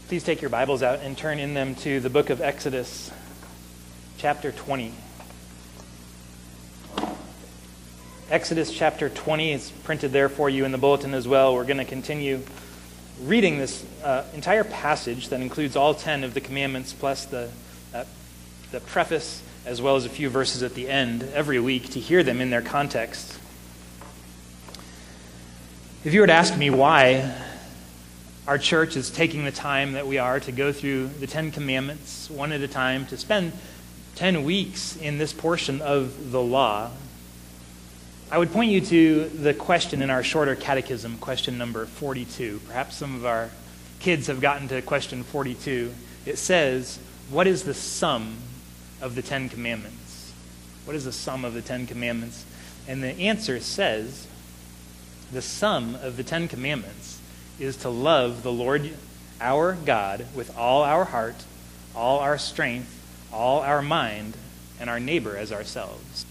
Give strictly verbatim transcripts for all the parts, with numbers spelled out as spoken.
Please take your Bibles out and turn in them to the book of Exodus, chapter twenty. Exodus chapter twenty is printed there for you in the bulletin as well. We're going to continue reading this uh, entire passage that includes all ten of the commandments plus the, uh, the preface as well as a few verses at the end every week to hear them in their context. If you were to ask me why our church is taking the time that we are to go through the Ten Commandments one at a time, to spend ten weeks in this portion of the law, I would point you to the question in our shorter catechism, question number forty-two. Perhaps some of our kids have gotten to question forty-two. It says, what is the sum of the Ten Commandments? What is the sum of the Ten Commandments? And the answer says, the sum of the Ten Commandments is to love the Lord our God with all our heart, all our strength, all our mind, and our neighbor as ourselves.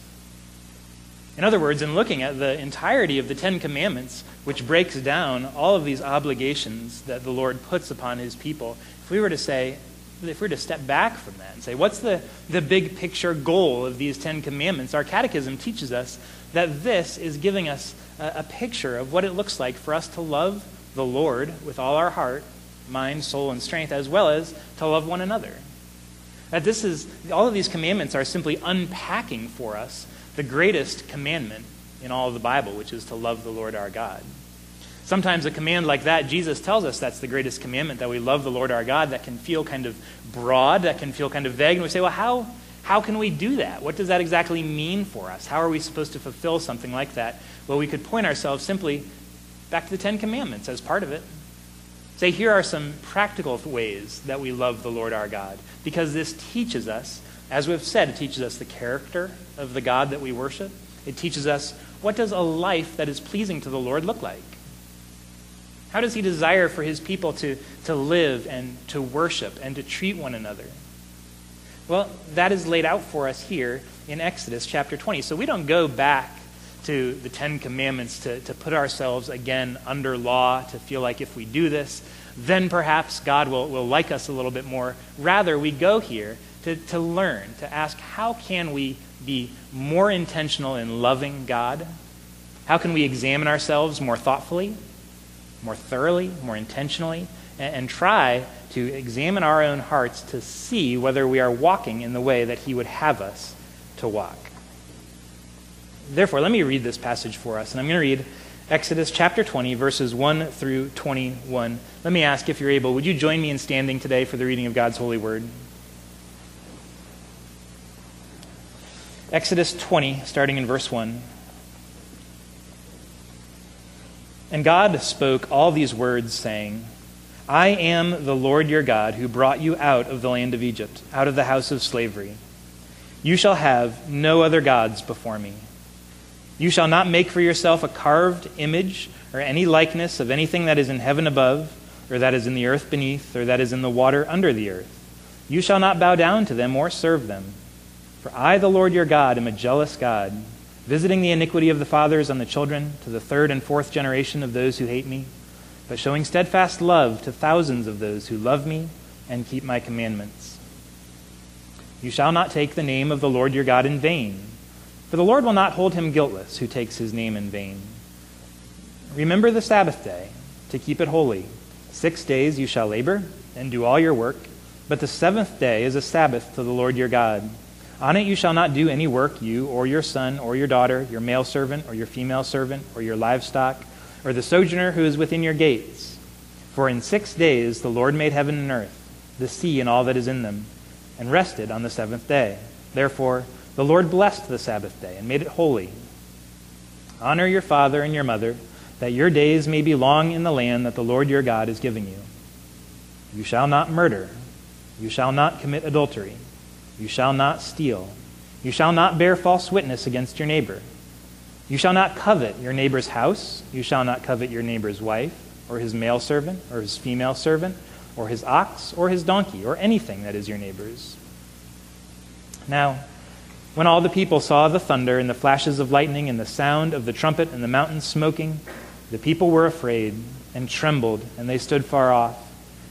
In other words, in looking at the entirety of the Ten Commandments, which breaks down all of these obligations that the Lord puts upon his people, if we were to say, if we were to step back from that and say, what's the, the big picture goal of these Ten Commandments? Our catechism teaches us that this is giving us a, a picture of what it looks like for us to love the Lord with all our heart, mind, soul, and strength, as well as to love one another. That this is, all of these commandments are simply unpacking for us the greatest commandment in all of the Bible, which is to love the Lord our God. Sometimes a command like that, Jesus tells us that's the greatest commandment, that we love the Lord our God, that can feel kind of broad, that can feel kind of vague, and we say, well, how, how can we do that? What does that exactly mean for us? How are we supposed to fulfill something like that? Well, we could point ourselves simply back to the Ten Commandments as part of it. Say, here are some practical ways that we love the Lord our God, because this teaches us, as we've said, it teaches us the character of the God that we worship. It teaches us, what does a life that is pleasing to the Lord look like? How does he desire for his people to, to live and to worship and to treat one another? Well, that is laid out for us here in Exodus chapter twenty. So we don't go back to the Ten Commandments to, to put ourselves again under law, to feel like if we do this, then perhaps God will, will like us a little bit more. Rather, we go here to, to learn, to ask, how can we be more intentional in loving God? How can we examine ourselves more thoughtfully, more thoroughly, more intentionally, and, and try to examine our own hearts to see whether we are walking in the way that he would have us to walk. Therefore, let me read this passage for us, and I'm going to read Exodus chapter twenty, verses one through twenty-one. Let me ask, if you're able, would you join me in standing today for the reading of God's holy word? Exodus twenty, starting in verse one. And God spoke all these words, saying, I am the Lord your God, who brought you out of the land of Egypt, out of the house of slavery. You shall have no other gods before me. You shall not make for yourself a carved image or any likeness of anything that is in heaven above, or that is in the earth beneath, or that is in the water under the earth. You shall not bow down to them or serve them. For I, the Lord your God, am a jealous God, visiting the iniquity of the fathers on the children to the third and fourth generation of those who hate me, but showing steadfast love to thousands of those who love me and keep my commandments. You shall not take the name of the Lord your God in vain, for the Lord will not hold him guiltless who takes his name in vain. Remember the Sabbath day, to keep it holy. Six days you shall labor and do all your work, but the seventh day is a Sabbath to the Lord your God. On it you shall not do any work, you or your son or your daughter, your male servant or your female servant, or your livestock, or the sojourner who is within your gates. For in six days the Lord made heaven and earth, the sea and all that is in them, and rested on the seventh day. Therefore the Lord blessed the Sabbath day and made it holy. Honor your father and your mother, that your days may be long in the land that the Lord your God is giving you. You shall not murder. You shall not commit adultery. You shall not steal. You shall not bear false witness against your neighbor. You shall not covet your neighbor's house. You shall not covet your neighbor's wife, or his male servant, or his female servant, or his ox, or his donkey, or anything that is your neighbor's. Now, when all the people saw the thunder and the flashes of lightning and the sound of the trumpet and the mountains smoking, the people were afraid and trembled, and they stood far off.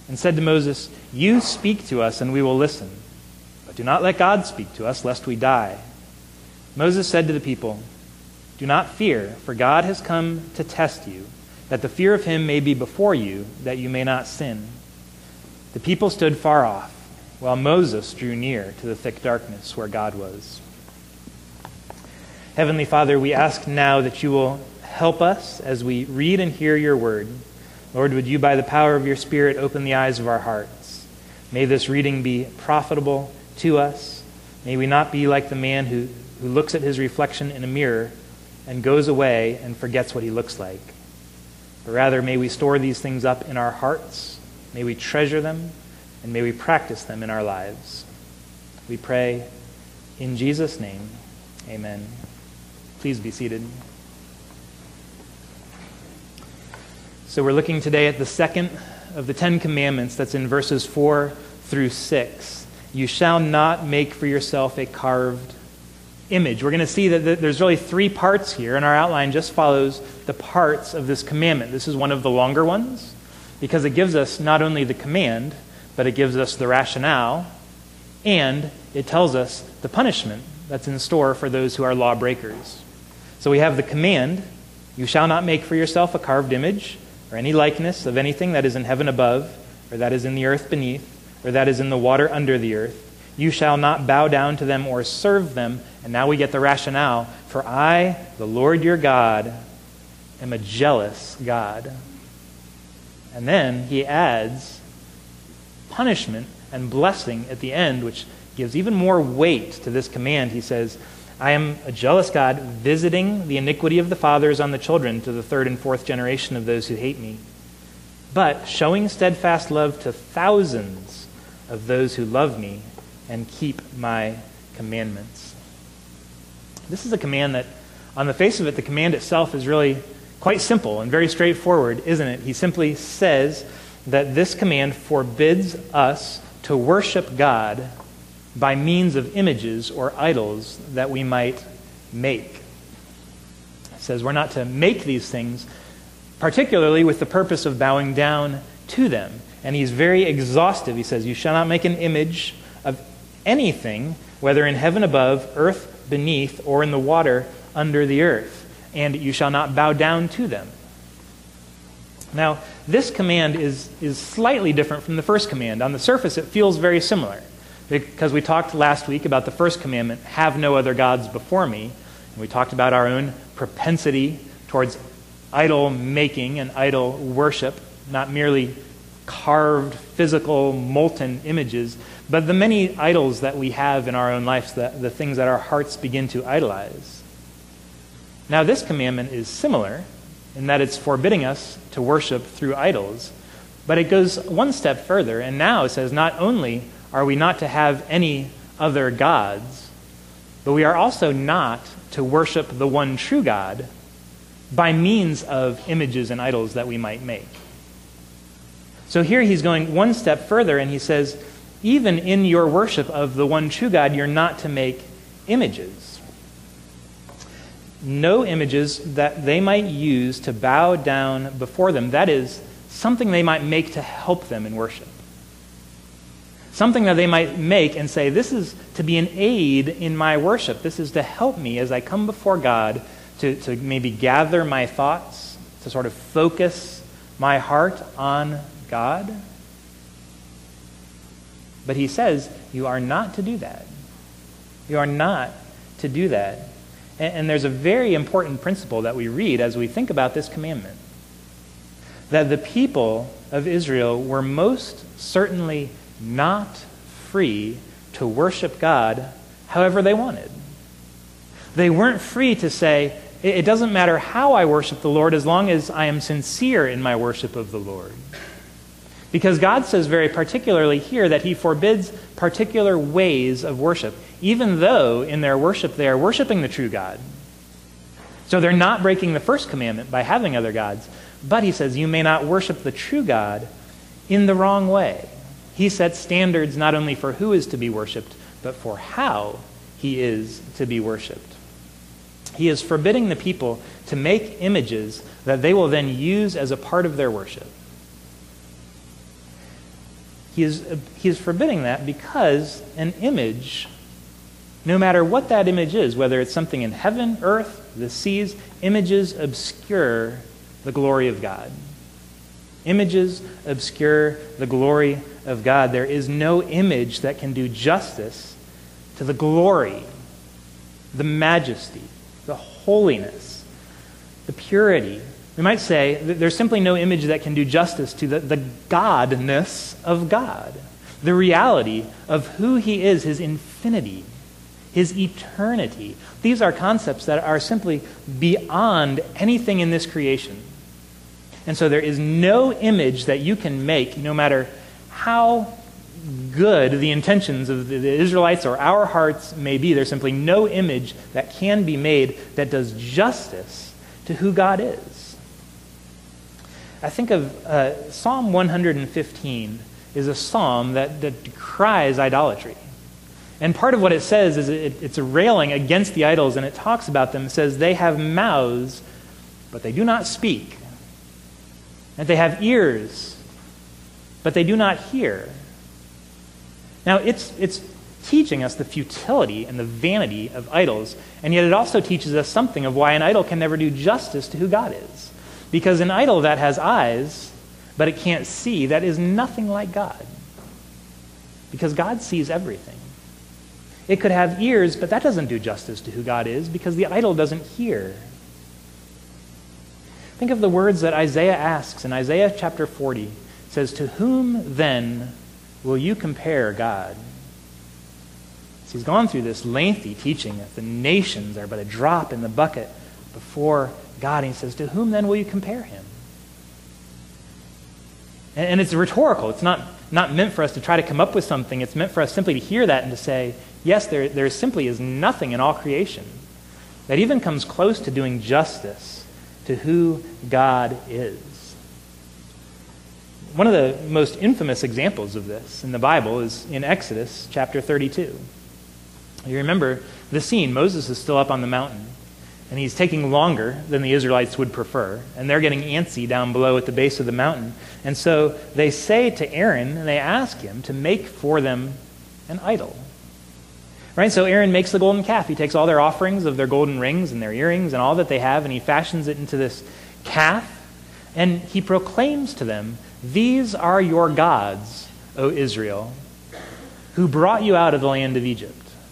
and said to Moses, "You speak to us, and we will listen. But do not let God speak to us, lest we die." Moses said to the people, "Do not fear, for God has come to test you, that the fear of him may be before you, that you may not sin." The people stood far off, while Moses drew near to the thick darkness where God was. Heavenly Father, we ask now that you will help us as we read and hear your word. Lord, would you, by the power of your Spirit, open the eyes of our hearts? May this reading be profitable to us. May we not be like the man who, who looks at his reflection in a mirror and goes away and forgets what he looks like. But rather, may we store these things up in our hearts. May we treasure them, and may we practice them in our lives. We pray in Jesus' name. Amen. Please be seated. So we're looking today at the second of the Ten Commandments that's in verses four through six. You shall not make for yourself a carved image. We're going to see that there's really three parts here, and our outline just follows the parts of this commandment. This is one of the longer ones because it gives us not only the command, but it gives us the rationale, and it tells us the punishment that's in store for those who are lawbreakers. So we have the command, you shall not make for yourself a carved image or any likeness of anything that is in heaven above, or that is in the earth beneath, or that is in the water under the earth. You shall not bow down to them or serve them. And now we get the rationale. For I, the Lord your God, am a jealous God. And then he adds punishment and blessing at the end, which gives even more weight to this command. He says, I am a jealous God, visiting the iniquity of the fathers on the children to the third and fourth generation of those who hate me, but showing steadfast love to thousands of those who love me and keep my commandments. This is a command that, on the face of it, the command itself is really quite simple and very straightforward, isn't it? He simply says that this command forbids us to worship God by means of images or idols that we might make. It says we're not to make these things, particularly with the purpose of bowing down to them. And he's very exhaustive. He says, you shall not make an image of anything, whether in heaven above, earth beneath, or in the water under the earth. And you shall not bow down to them. Now, this command is, is slightly different from the first command. On the surface, it feels very similar. Because we talked last week about the first commandment, have no other gods before me. And we talked about our own propensity towards idol making and idol worship, not merely carved, physical, molten images, but the many idols that we have in our own lives, the, the things that our hearts begin to idolize. Now, this commandment is similar in that it's forbidding us to worship through idols, but it goes one step further, and now it says not only are we not to have any other gods, but we are also not to worship the one true God by means of images and idols that we might make. So here he's going one step further, and he says, even in your worship of the one true God, you're not to make images. No images that they might use to bow down before them. That is, something they might make to help them in worship. Something that they might make and say, this is to be an aid in my worship. This is to help me as I come before God to, to maybe gather my thoughts, to sort of focus my heart on God. But he says, you are not to do that. You are not to do that. And, and there's a very important principle that we read as we think about this commandment. That the people of Israel were most certainly not free to worship God however they wanted. They weren't free to say, it doesn't matter how I worship the Lord as long as I am sincere in my worship of the Lord. Because God says very particularly here that he forbids particular ways of worship, even though in their worship they are worshiping the true God. So they're not breaking the first commandment by having other gods, but he says you may not worship the true God in the wrong way. He sets standards not only for who is to be worshipped, but for how he is to be worshipped. He is forbidding the people to make images that they will then use as a part of their worship. he is, he is forbidding that because an image, no matter what that image is, whether it's something in heaven, earth, the seas, images obscure the glory of God. Images obscure the glory of God. There is no image that can do justice to the glory, the majesty, the holiness, the purity. We might say that there's simply no image that can do justice to the, the godness of God, the reality of who he is, his infinity, his eternity. These are concepts that are simply beyond anything in this creation. And so there is no image that you can make, no matter how good the intentions of the Israelites or our hearts may be. There's simply no image that can be made that does justice to who God is. I think of uh, Psalm one hundred fifteen is a psalm that, that decries idolatry. And part of what it says is it, it's a railing against the idols, and it talks about them. It says they have mouths, but they do not speak. And they have ears, but they do not hear. Now, it's, it's teaching us the futility and the vanity of idols, and yet it also teaches us something of why an idol can never do justice to who God is. Because an idol that has eyes, but it can't see, that is nothing like God. Because God sees everything. It could have ears, but that doesn't do justice to who God is, because the idol doesn't hear. Think of the words that Isaiah asks in Isaiah chapter forty. It says, "To whom then will you compare God?" So he's gone through this lengthy teaching that the nations are but a drop in the bucket before God. And he says, "To whom then will you compare him?" And, and it's rhetorical. It's not, not meant for us to try to come up with something. It's meant for us simply to hear that and to say, yes, there, there simply is nothing in all creation that even comes close to doing justice to who God is. One of the most infamous examples of this in the Bible is in Exodus chapter thirty-two. You remember the scene. Moses is still up on the mountain, and he's taking longer than the Israelites would prefer, and they're getting antsy down below at the base of the mountain. And so they say to Aaron, and they ask him to make for them an idol. Right? So Aaron makes the golden calf. He takes all their offerings of their golden rings and their earrings and all that they have, and he fashions it into this calf, and he proclaims to them, "These are your gods, O Israel, who brought you out of the land of Egypt."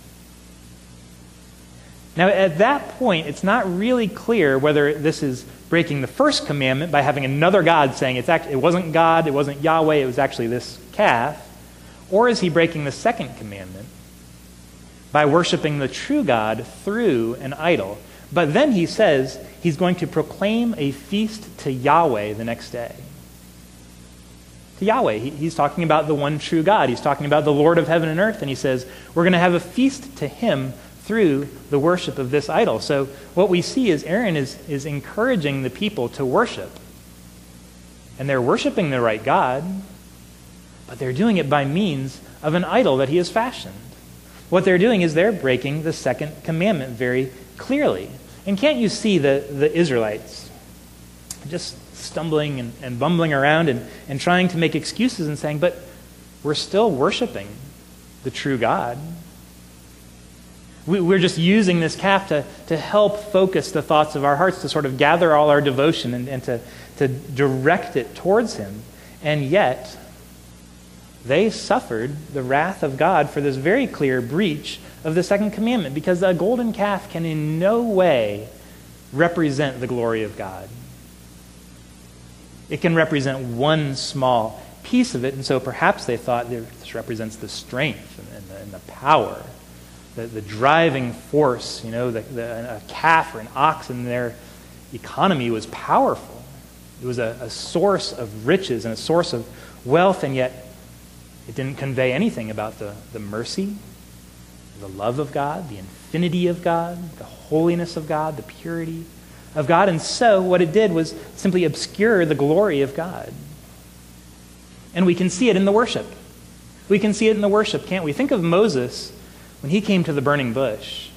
Now, at that point, it's not really clear whether this is breaking the first commandment by having another god saying it's act- it wasn't God, it wasn't Yahweh, it was actually this calf, or is he breaking the second commandment by worshiping the true God through an idol? But then he says he's going to proclaim a feast to Yahweh the next day. To Yahweh. He, he's talking about the one true God. He's talking about the Lord of heaven and earth, and he says we're going to have a feast to him through the worship of this idol. So what we see is Aaron is, is encouraging the people to worship. And they're worshiping the right God, but they're doing it by means of an idol that he has fashioned. What they're doing is they're breaking the second commandment very clearly. And can't you see the, the Israelites just stumbling and, and bumbling around and, and trying to make excuses and saying, but we're still worshiping the true God. We, we're just using this calf to, to help focus the thoughts of our hearts, to sort of gather all our devotion and, and to, to direct it towards him. And yet, they suffered the wrath of God for this very clear breach of the second commandment, because a golden calf can in no way represent the glory of God. It can represent one small piece of it, and so perhaps they thought this represents the strength and the, and the power, the, the driving force. You know, the, the, a calf or an ox in their economy was powerful. It was a, a source of riches and a source of wealth, and yet it didn't convey anything about the, the mercy, the love of God, the infinity of God, the holiness of God, the purity of God. And so what it did was simply obscure the glory of God. And we can see it in the worship. We can see it in the worship, can't we? Think of Moses when he came to the burning bush.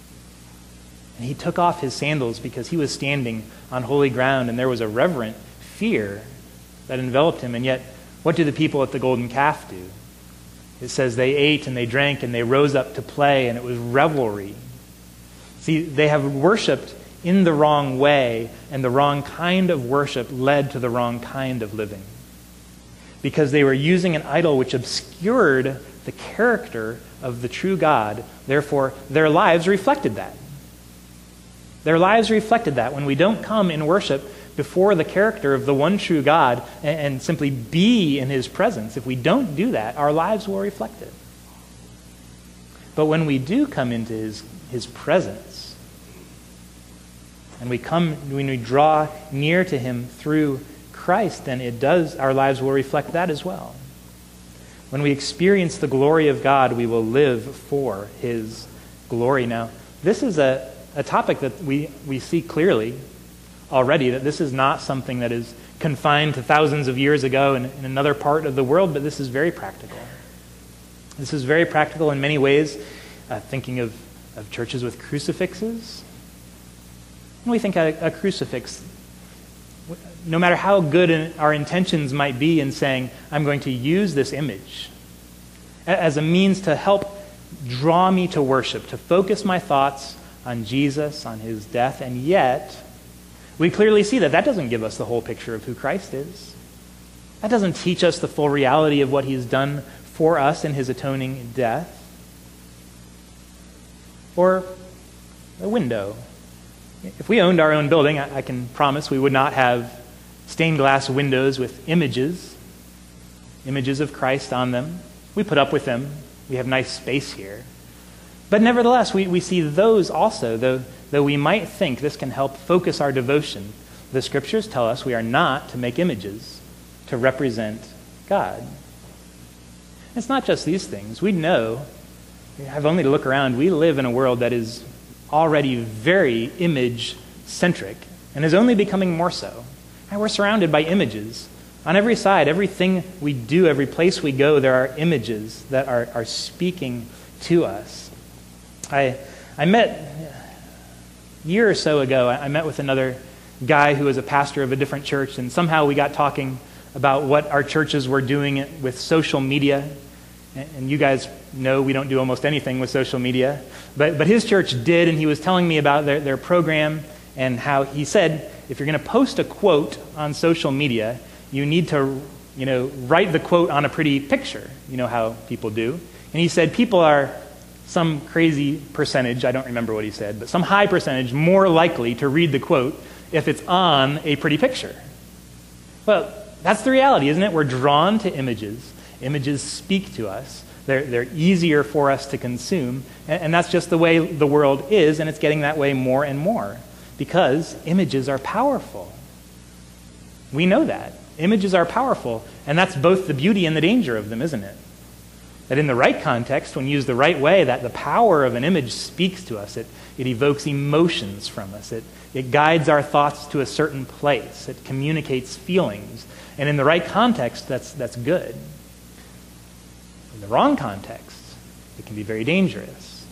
And he took off his sandals because he was standing on holy ground, and there was a reverent fear that enveloped him. And yet, What do the people at the golden calf do? It says they ate and they drank and they rose up to play, and it was revelry. See, they have worshiped in the wrong way, and the wrong kind of worship led to the wrong kind of living. Because they were using an idol which obscured the character of the true God. Therefore, their lives reflected that. Their lives reflected that. When we don't come in worship before the character of the one true God and, and simply be in his presence, if we don't do that, our lives will reflect it. But when we do come into his, his presence, and we come, when we draw near to him through Christ, then it does, our lives will reflect that as well. When we experience the glory of God, we will live for his glory. Now, this is a, a topic that we, we see clearly already, that this is not something that is confined to thousands of years ago in, in another part of the world, but this is very practical. This is very practical in many ways. Uh, thinking of, of churches with crucifixes, when we think a, a crucifix, no matter how good our intentions might be in saying, I'm going to use this image as a means to help draw me to worship, to focus my thoughts on Jesus, on his death, and yet we clearly see that that doesn't give us the whole picture of who Christ is. That doesn't teach us the full reality of what he's done for us in his atoning death. Or a window. If we owned our own building, I, I can promise we would not have stained glass windows with images, images of Christ on them. We put up with them. We have nice space here. But nevertheless, we, we see those also, though, though we might think this can help focus our devotion. The scriptures tell us we are not to make images to represent God. It's not just these things. We know, we have only to look around, we live in a world that is already very image-centric and is only becoming more so. And we're surrounded by images. On every side, everything we do, every place we go, there are images that are, are speaking to us. I I met, a year or so ago, I met with another guy who was a pastor of a different church, and somehow we got talking about what our churches were doing with social media. And you guys know we don't do almost anything with social media. But but his church did, and he was telling me about their, their program and how he said, if you're going to post a quote on social media, you need to, you know, write the quote on a pretty picture. You know how people do. And he said people are some crazy percentage, I don't remember what he said, but some high percentage more likely to read the quote if it's on a pretty picture. Well, that's the reality, isn't it? We're drawn to images. Images speak to us. They're, they're easier for us to consume. And, and that's just the way the world is, and it's getting that way more and more. Because images are powerful. We know that. Images are powerful. And that's both the beauty and the danger of them, isn't it? That in the right context, when used the right way, that the power of an image speaks to us. It, it evokes emotions from us. It, it guides our thoughts to a certain place. It communicates feelings. And in the right context, that's, that's good. In the wrong context, it can be very dangerous.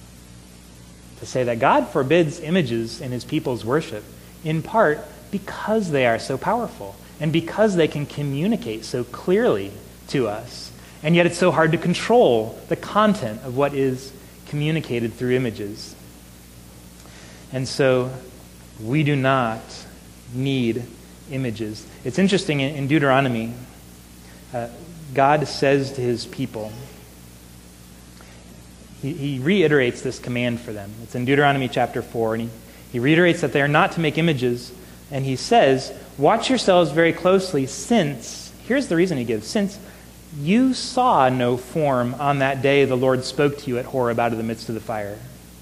To say that God forbids images in his people's worship, in part because they are so powerful and because they can communicate so clearly to us. And yet it's so hard to control the content of what is communicated through images. And so we do not need images. It's interesting in, in Deuteronomy, uh, God says to his people, he, he reiterates this command for them. It's in Deuteronomy chapter four, and he, he reiterates that they are not to make images, and he says, watch yourselves very closely since, here's the reason he gives, since you saw no form on that day the Lord spoke to you at Horeb out of the midst of the fire.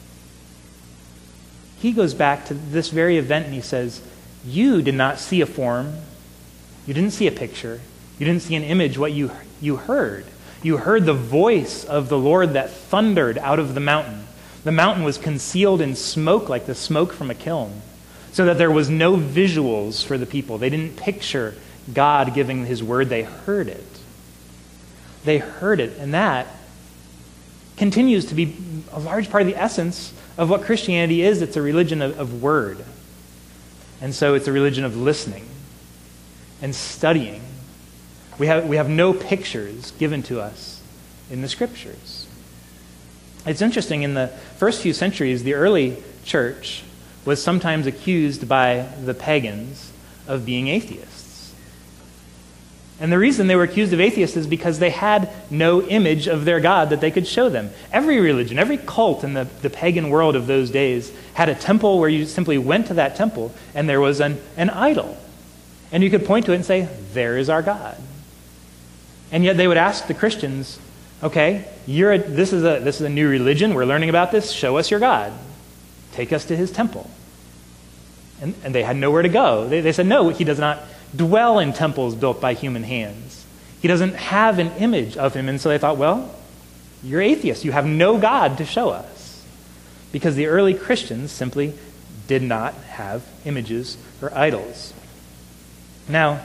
He goes back to this very event and he says, you did not see a form. You didn't see a picture. You didn't see an image. What you, you heard. You heard the voice of the Lord that thundered out of the mountain. The mountain was concealed in smoke like the smoke from a kiln, so that there was no visuals for the people. They didn't picture God giving his word. They heard it. They heard it, and that continues to be a large part of the essence of what Christianity is. It's a religion of, of word. And so it's a religion of listening and studying. We have, we have no pictures given to us in the Scriptures. It's interesting, in the first few centuries, the early church was sometimes accused by the pagans of being atheists. And the reason they were accused of atheists is because they had no image of their God that they could show them. Every religion, every cult in the, the pagan world of those days had a temple where you simply went to that temple and there was an, an idol. And you could point to it and say, there is our God. And yet they would ask the Christians, okay, you're a, this is a this is a new religion. We're learning about this. Show us your God. Take us to his temple. And, and they had nowhere to go. They, they said, no, he does not dwell in temples built by human hands. He doesn't have an image of him. And so they thought, well, you're atheists. You have no God to show us. Because the early Christians simply did not have images or idols. Now,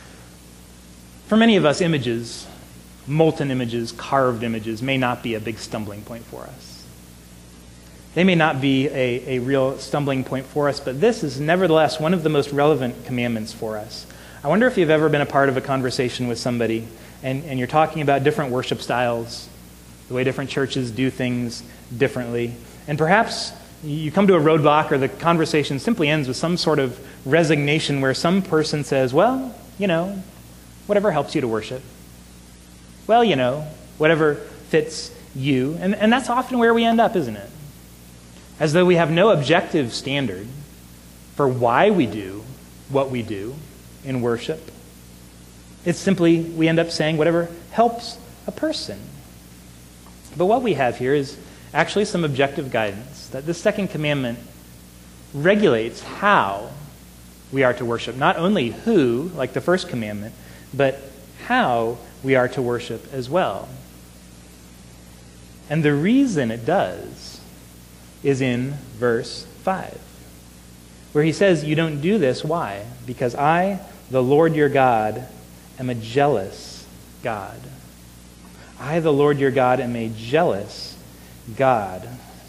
for many of us, images, molten images, carved images, may not be a big stumbling point for us. They may not be a, a real stumbling point for us, but this is nevertheless one of the most relevant commandments for us. I wonder if you've ever been a part of a conversation with somebody and, and you're talking about different worship styles, the way different churches do things differently, and perhaps you come to a roadblock or the conversation simply ends with some sort of resignation where some person says, well, you know, whatever helps you to worship. Well, you know, whatever fits you. And, and that's often where we end up, isn't it? As though we have no objective standard for why we do what we do in worship. It's simply, we end up saying whatever helps a person. But what we have here is actually some objective guidance, that this second commandment regulates how we are to worship. Not only who, like the first commandment, but how we are to worship as well. And the reason it does is in verse five, where he says, you don't do this. Why? Because I, the Lord your God, am a jealous God. I, the Lord your God, am a jealous God.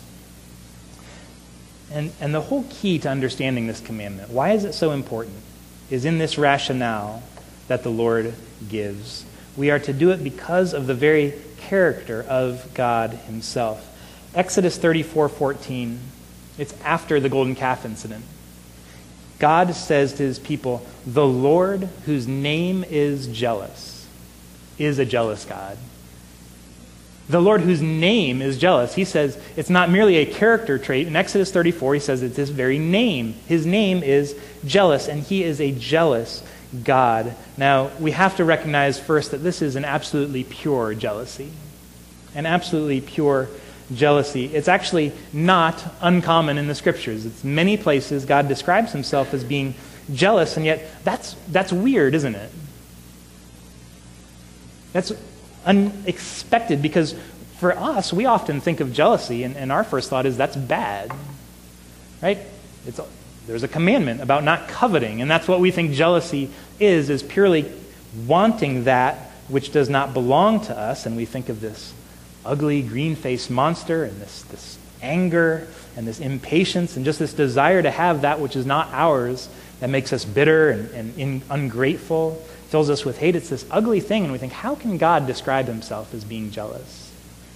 And, and the whole key to understanding this commandment, why is it so important, is in this rationale that the Lord gives. We are to do it because of the very character of God himself. Exodus thirty-four fourteen, it's after the golden calf incident. God says to his people, the Lord whose name is jealous is a jealous God. The Lord whose name is jealous. He says it's not merely a character trait. In Exodus thirty-four, he says it's his very name. His name is jealous, and he is a jealous God. Now, we have to recognize first that this is an absolutely pure jealousy. An absolutely pure jealousy. It's actually not uncommon in the Scriptures. It's many places God describes himself as being jealous, and yet that's that's weird, isn't it? That's unexpected, because for us, we often think of jealousy, and, and our first thought is that's bad, right? It's a, there's a commandment about not coveting, and that's what we think jealousy is, is purely wanting that which does not belong to us, and we think of this ugly green-faced monster and this, this anger and this impatience and just this desire to have that which is not ours that makes us bitter and, and in, ungrateful, fills us with hate. It's this ugly thing, and we think, how can God describe himself as being jealous?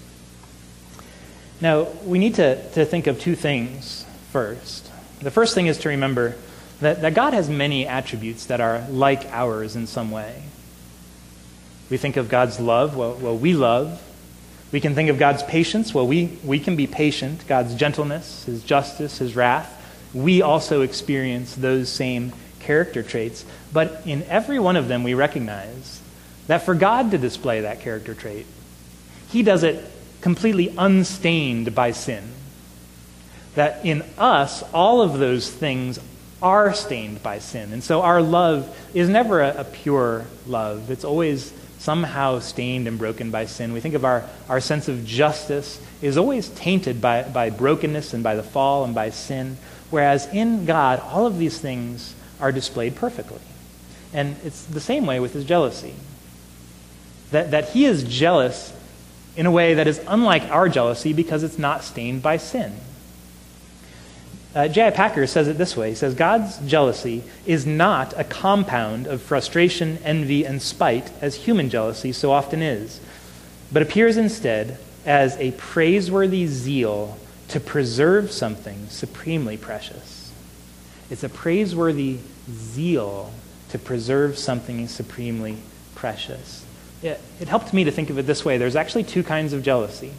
Now, we need to, to think of two things first. The first thing is to remember that, that God has many attributes that are like ours in some way. We think of God's love, well, well we love. We can think of God's patience, well, we, we can be patient. God's gentleness, his justice, his wrath. We also experience those same character traits. But in every one of them, we recognize that for God to display that character trait, he does it completely unstained by sin. That in us, all of those things are stained by sin. And so our love is never a, a pure love. It's always somehow stained and broken by sin. We think of our, our sense of justice is always tainted by, by brokenness and by the fall and by sin. Whereas in God, all of these things are displayed perfectly. And it's the same way with his jealousy. That, that he is jealous in a way that is unlike our jealousy because it's not stained by sin. Uh, J I Packer says it this way. He says, God's jealousy is not a compound of frustration, envy, and spite, as human jealousy so often is, but appears instead as a praiseworthy zeal to preserve something supremely precious. It's a praiseworthy zeal to preserve something supremely precious. It, it helped me to think of it this way. There's actually two kinds of jealousy.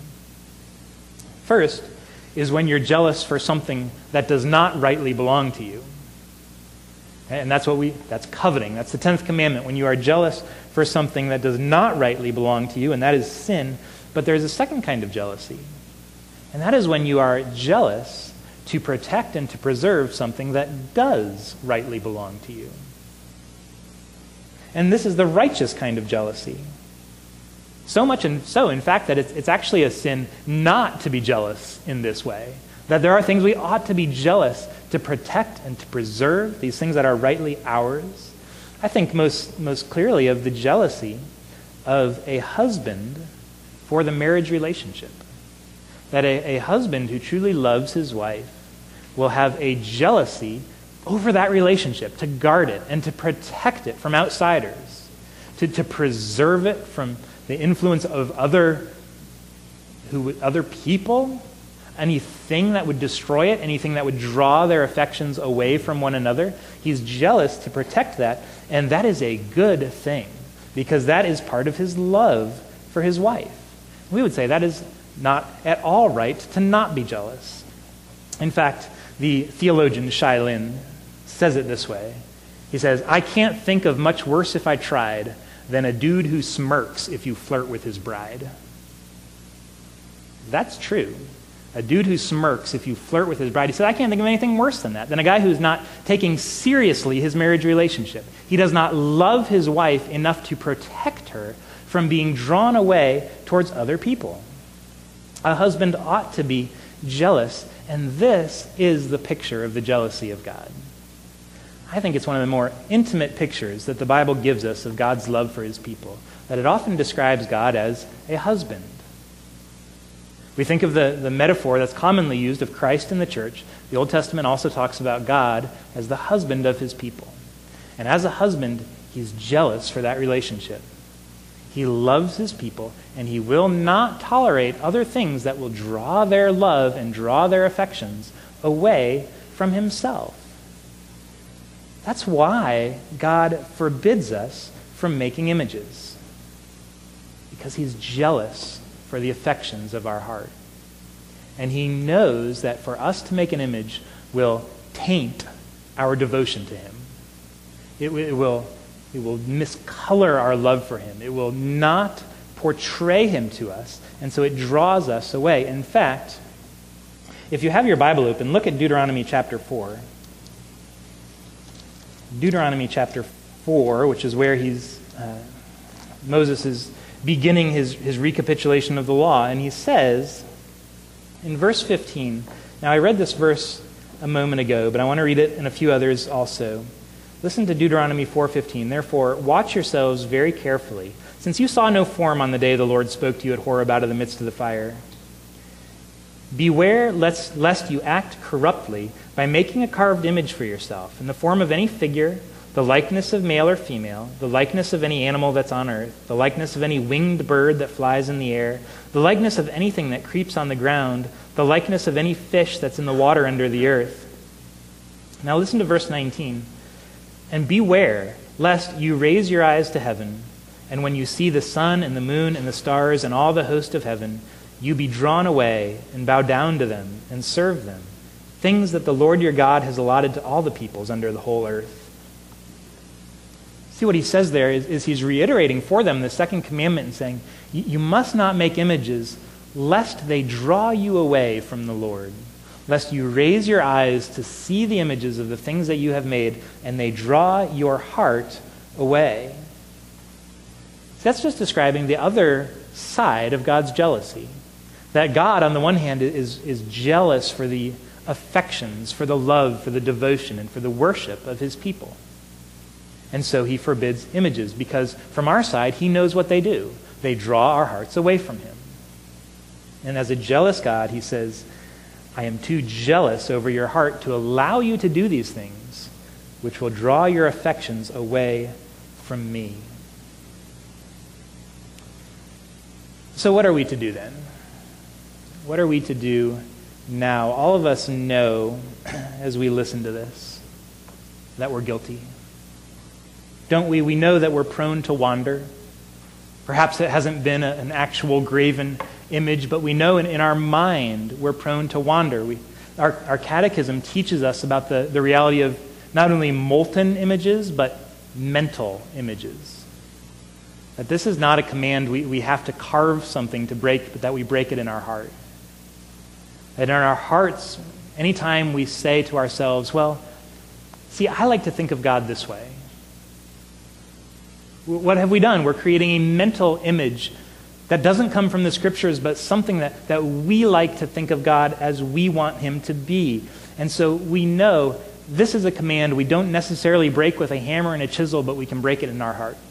First is when you're jealous for something that does not rightly belong to you. And that's what we, that's coveting. That's the tenth commandment, when you are jealous for something that does not rightly belong to you, and that is sin. But there's a second kind of jealousy, and that is when you are jealous to protect and to preserve something that does rightly belong to you. And this is the righteous kind of jealousy. So much and so, in fact, that it's, it's actually a sin not to be jealous in this way. That there are things we ought to be jealous to protect and to preserve, these things that are rightly ours. I think most, most clearly of the jealousy of a husband for the marriage relationship. That a, a husband who truly loves his wife will have a jealousy over that relationship, to guard it and to protect it from outsiders, to, to preserve it from the influence of other, who, other people, anything that would destroy it, anything that would draw their affections away from one another. He's jealous to protect that, and that is a good thing, because that is part of his love for his wife. We would say that is not at all right to not be jealous. In fact, the theologian Shai Lin says it this way. He says, I can't think of much worse if I tried than a dude who smirks if you flirt with his bride. That's true. A dude who smirks if you flirt with his bride. He said, I can't think of anything worse than that, than a guy who's not taking seriously his marriage relationship. He does not love his wife enough to protect her from being drawn away towards other people. A husband ought to be jealous, and this is the picture of the jealousy of God. I think it's one of the more intimate pictures that the Bible gives us of God's love for his people, that it often describes God as a husband. We think of the, the metaphor that's commonly used of Christ in the church. The Old Testament also talks about God as the husband of his people. And as a husband, he's jealous for that relationship. He loves his people, and he will not tolerate other things that will draw their love and draw their affections away from himself. That's why God forbids us from making images, because he's jealous for the affections of our heart. And he knows that for us to make an image will taint our devotion to him. It, it will, it will miscolor our love for him. It will not portray him to us, and so it draws us away. In fact, if you have your Bible open, look at Deuteronomy chapter four. Deuteronomy chapter four, which is where he's uh, Moses is beginning his, his recapitulation of the law. And he says in verse fifteen, now I read this verse a moment ago, but I want to read it and a few others also. Listen to Deuteronomy four fifteen. Therefore, watch yourselves very carefully, since you saw no form on the day the Lord spoke to you at Horeb out of the midst of the fire. Beware lest, lest you act corruptly by making a carved image for yourself in the form of any figure, the likeness of male or female, the likeness of any animal that's on earth, the likeness of any winged bird that flies in the air, the likeness of anything that creeps on the ground, the likeness of any fish that's in the water under the earth. Now listen to verse nineteen. And beware lest you raise your eyes to heaven, and when you see the sun and the moon and the stars and all the host of heaven, you be drawn away and bow down to them and serve them, things that the Lord your God has allotted to all the peoples under the whole earth. See, what he says there is, is he's reiterating for them the second commandment and saying, you must not make images lest they draw you away from the Lord, lest you raise your eyes to see the images of the things that you have made and they draw your heart away. So that's just describing the other side of God's jealousy. That God, on the one hand, is, is jealous for the affections, for the love, for the devotion, and for the worship of his people. And so he forbids images, because from our side, he knows what they do. They draw our hearts away from him. And as a jealous God, he says, I am too jealous over your heart to allow you to do these things, which will draw your affections away from me. So what are we to do then? What are we to do now? All of us know, as we listen to this, that we're guilty. Don't we? We know that we're prone to wander. Perhaps it hasn't been a, an actual graven image, but we know in, in our mind we're prone to wander. We, our, our catechism teaches us about the, the reality of not only molten images, but mental images. That this is not a command we, we have to carve something to break, but that we break it in our heart. That in our hearts, anytime we say to ourselves, well, see, I like to think of God this way. What have we done? We're creating a mental image that doesn't come from the Scriptures, but something that, that we like to think of God as we want him to be. And so we know this is a command we don't necessarily break with a hammer and a chisel, but we can break it in our hearts.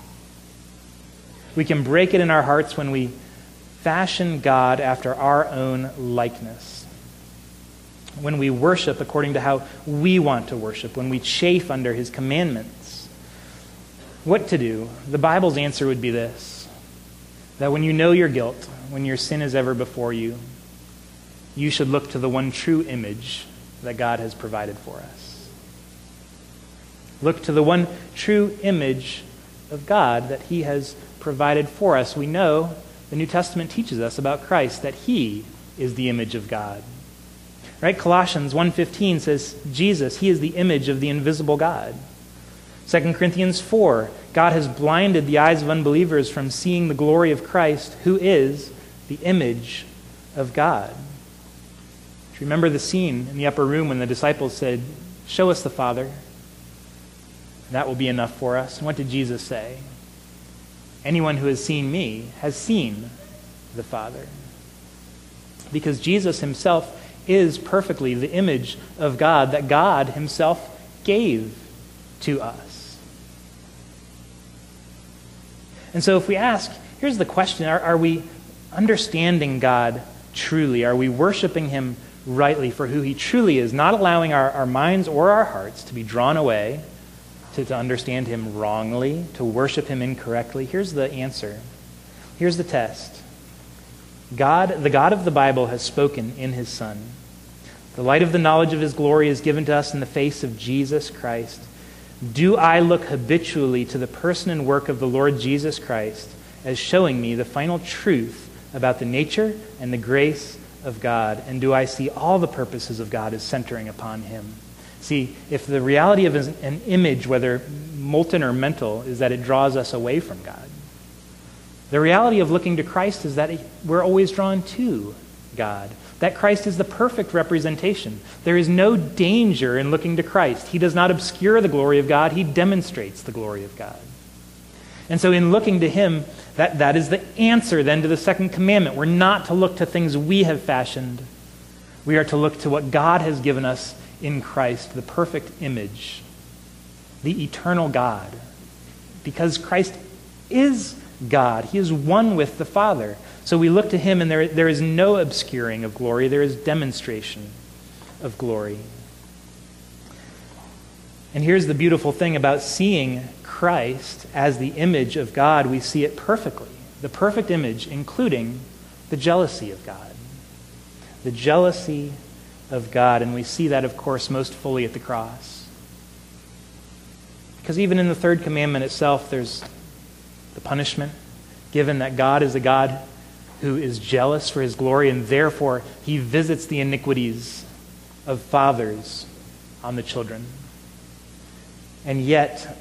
We can break it in our hearts when we fashion God after our own likeness. When we worship according to how we want to worship. When we chafe under his commandments. What to do? The Bible's answer would be this. That when you know your guilt, when your sin is ever before you, you should look to the one true image that God has provided for us. Look to the one true image of God that he has provided for us. We know the New Testament teaches us about Christ, that he is the image of God. Right? Colossians one fifteen says, Jesus, he is the image of the invisible God. Second Corinthians four, God has blinded the eyes of unbelievers from seeing the glory of Christ, who is the image of God. Do you remember the scene in the upper room when the disciples said, show us the Father? That will be enough for us. And what did Jesus say? Anyone who has seen me has seen the Father. Because Jesus himself is perfectly the image of God that God himself gave to us. And so if we ask, here's the question, are, are we understanding God truly? Are we worshiping him rightly for who he truly is, not allowing our, our minds or our hearts to be drawn away To, to understand him wrongly, to worship him incorrectly? Here's the answer. Here's the test. God, the God of the Bible, has spoken in his Son. The light of the knowledge of his glory is given to us in the face of Jesus Christ. Do I look habitually to the person and work of the Lord Jesus Christ as showing me the final truth about the nature and the grace of God? And do I see all the purposes of God as centering upon him? See, if the reality of an image, whether molten or mental, is that it draws us away from God, the reality of looking to Christ is that we're always drawn to God. That Christ is the perfect representation. There is no danger in looking to Christ. He does not obscure the glory of God. He demonstrates the glory of God. And so in looking to him, that, that is the answer then to the second commandment. We're not to look to things we have fashioned. We are to look to what God has given us in Christ, the perfect image, the eternal God. Because Christ is God. He is one with the Father. So we look to him, and there, there is no obscuring of glory. There is demonstration of glory. And here's the beautiful thing about seeing Christ as the image of God. We see it perfectly. The perfect image, including the jealousy of God. The jealousy of God, and we see that, of course, most fully at the cross. Because even in the third commandment itself, there's the punishment given that God is a God who is jealous for his glory, and therefore he visits the iniquities of fathers on the children. And yet,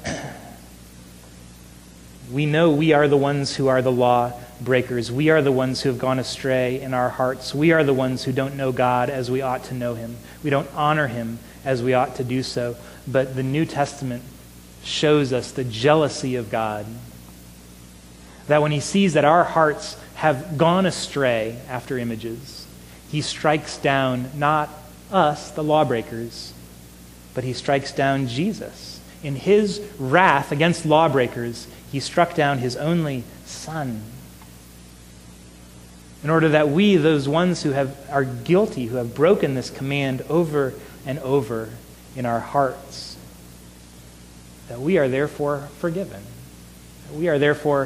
we know we are the ones who are the law breakers. We are the ones who have gone astray in our hearts. We are the ones who don't know God as we ought to know him. We don't honor him as we ought to do so. But the New Testament shows us the jealousy of God. That when he sees that our hearts have gone astray after images, he strikes down not us, the lawbreakers, but he strikes down Jesus. In his wrath against lawbreakers, he struck down his only Son. in order that we, those ones who have are guilty, who have broken this command over and over in our hearts, that we are therefore forgiven. That we are therefore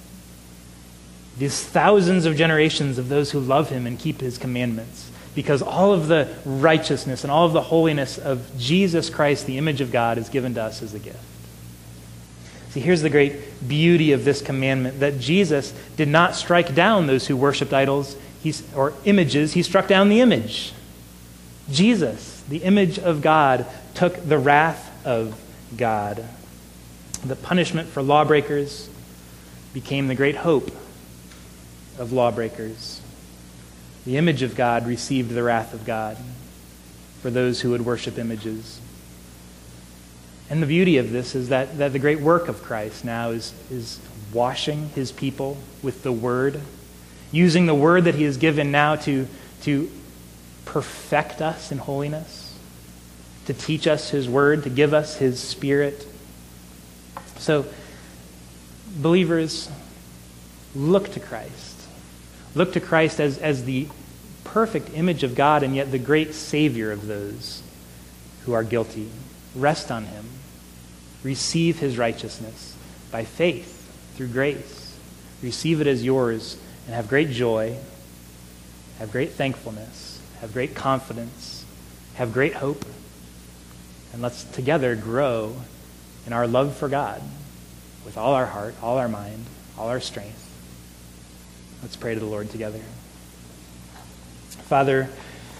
these thousands of generations of those who love him and keep his commandments, because all of the righteousness and all of the holiness of Jesus Christ, the image of God, is given to us as a gift. See, here's the great beauty of this commandment, that Jesus did not strike down those who worshipped idols He's, or images. He struck down the image. Jesus, the image of God, took the wrath of God. The punishment for lawbreakers became the great hope of lawbreakers. The image of God received the wrath of God for those who would worship images. And the beauty of this is that, that the great work of Christ now is, is washing his people with the Word, using the Word that he has given now to, to perfect us in holiness, to teach us his Word, to give us his Spirit. So, believers, look to Christ. Look to Christ as, as the perfect image of God and yet the great Savior of those who are guilty. Rest on him. Receive his righteousness by faith, through grace. Receive it as yours and have great joy, have great thankfulness, have great confidence, have great hope, and let's together grow in our love for God with all our heart, all our mind, all our strength. Let's pray to the Lord together. Father,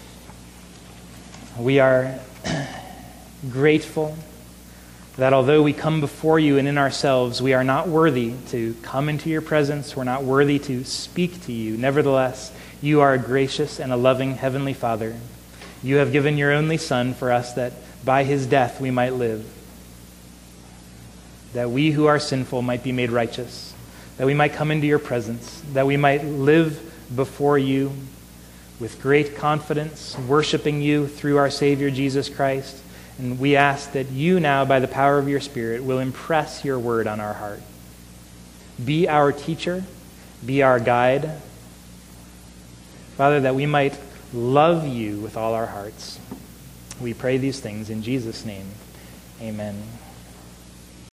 we are grateful that although we come before you and in ourselves, we are not worthy to come into your presence, we're not worthy to speak to you. Nevertheless, you are a gracious and a loving Heavenly Father. You have given your only Son for us that by his death we might live, that we who are sinful might be made righteous, that we might come into your presence, that we might live before you with great confidence, worshiping you through our Savior Jesus Christ. And we ask that you now, by the power of your Spirit, will impress your word on our heart. Be our teacher, be our guide. Father, that we might love you with all our hearts. We pray these things in Jesus' name. Amen.